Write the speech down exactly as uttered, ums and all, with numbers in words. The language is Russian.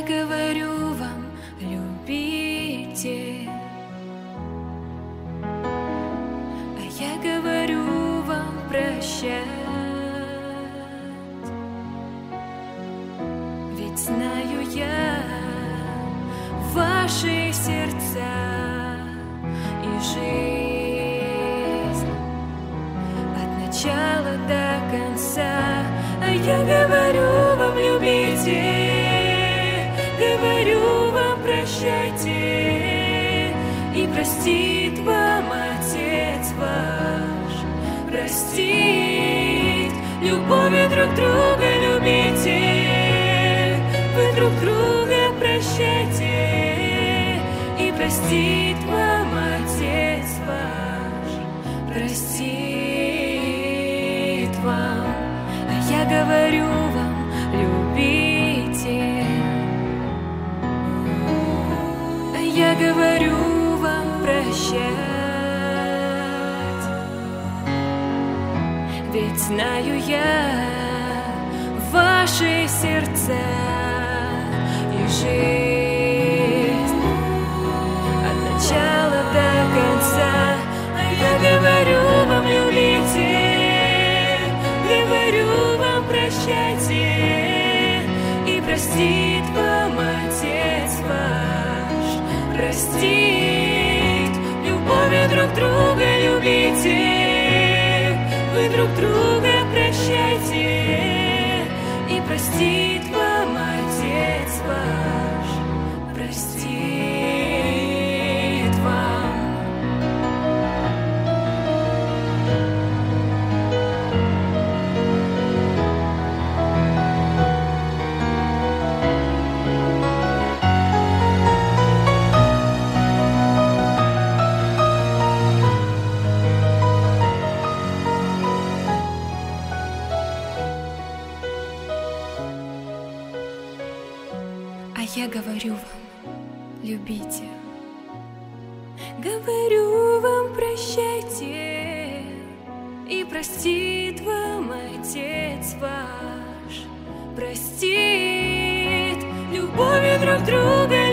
говорю вам, любите. А я говорю вам, прощать. Ведь знаю я ваши сердца и жизнь от начала до конца. А я говорю вам, любите. Говорю вам, прощайте, и простит вам Отец ваш. Простит, любовью друг друга любите, вы друг друга прощайте, и простит вам Отец ваш. Простит вам, а я говорю вам, любите. Я говорю вам, прощать. Ведь знаю я ваши сердца и жизнь от начала до конца. А я говорю вам, любите, говорю вам, прощайте, и простит вам Отец ваш. Простит, любовью друг друга любите, вы друг друга прощайте, и простит вам Отец ваш. Простит вам. Я говорю вам, любите. Говорю вам, прощайте, и простит вам Отец ваш. Простит, любовью друг друга